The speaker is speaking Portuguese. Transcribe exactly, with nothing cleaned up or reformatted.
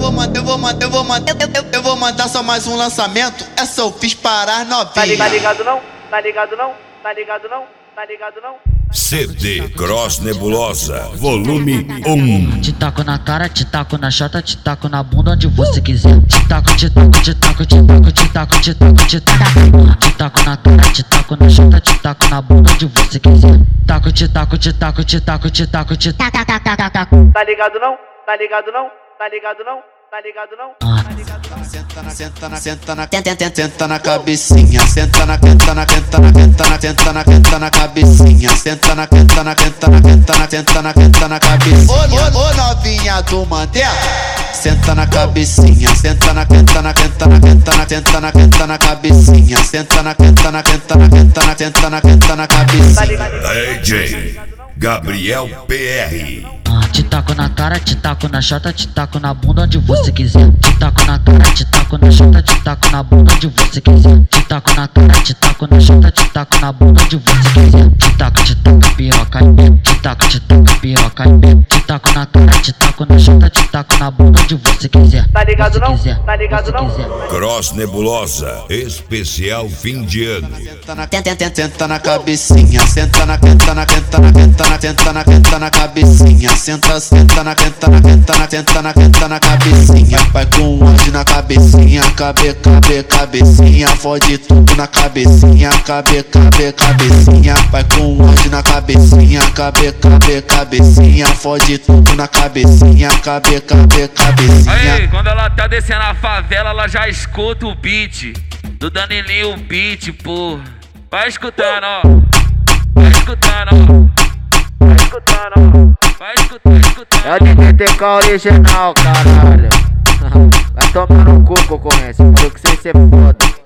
vou mandar, eu vou mandar, eu vou mandar, eu, eu, eu vou mandar só mais um lançamento. Essa eu fiz parar novinha. Tá ligado, ligado não? Tá ligado não? Tá ligado não? Tá ligado não? C D Cross Nebulosa, volume um. Te taco na cara, te taco na chota, te taco na bunda onde você quiser. Te taco, te taco, te taco, te taco, te taco, te taco, te taco. Te taco na cara, te taco na chota, te taco na bunda onde você quiser. Taco, te taco, te taco, te taco, te taco, te taco, taco, taco, taco. Tá ligado não? Tá ligado não? Tá ligado não? Tá ligado não? Tá ligado não? Senta na, senta na, senta na, senta, senta, senta na cabecinha. Senta na, senta na, senta na, senta na, senta na, senta na cabecinha. Senta na, senta na, senta na, senta na, senta na, senta na cabecinha. Ô, ô, ô novinha do Mandela, senta na cabecinha. Senta na, senta na, senta na, senta na, senta na, senta na cabecinha. Senta na, senta na, senta na, senta na, senta na, senta na cabecinha. D J Gabriel P R. Te taco na cara, te taco na chota, te taco na bunda onde você quiser. Te taco na cara, te taco na chota, te taco na bunda onde você quiser. Te taco na cara, te taco na chota, te taco na bunda onde você quiser. Te taco, te taco piroca e pé. Te taco, te taco piroca e pé. Te taco na cara, te taco na chota, te taco na bunda onde você quiser. Tá ligado não? Tá ligado não? Cross Nebulosa, especial fim de ano. Senta na, senta, senta na cabecinha. Senta na, senta na, senta na, senta na, senta na, senta na cabecinha. Senta, senta na, senta na, senta na, senta na, senta na cabecinha. Vai com ódio na cabecinha, cabe, cabe, cabecinha. Fode tudo na cabecinha, cabe, cabe, cabecinha. Vai com ódio na cabecinha, cabe, cabe, cabecinha. Fode tudo na cabecinha, cabe, cabe, cabecinha. Aí, quando ela tá descendo a favela, ela já escuta o beat do Danilinho, o beat, pô. Vai escutando, ó. Vai escutando, ó. Vai escutando, ó. Vai escutando, escutando. É o D J T K original, caralho. Vai tomar no cu, concorrência. Falou que você ser foda.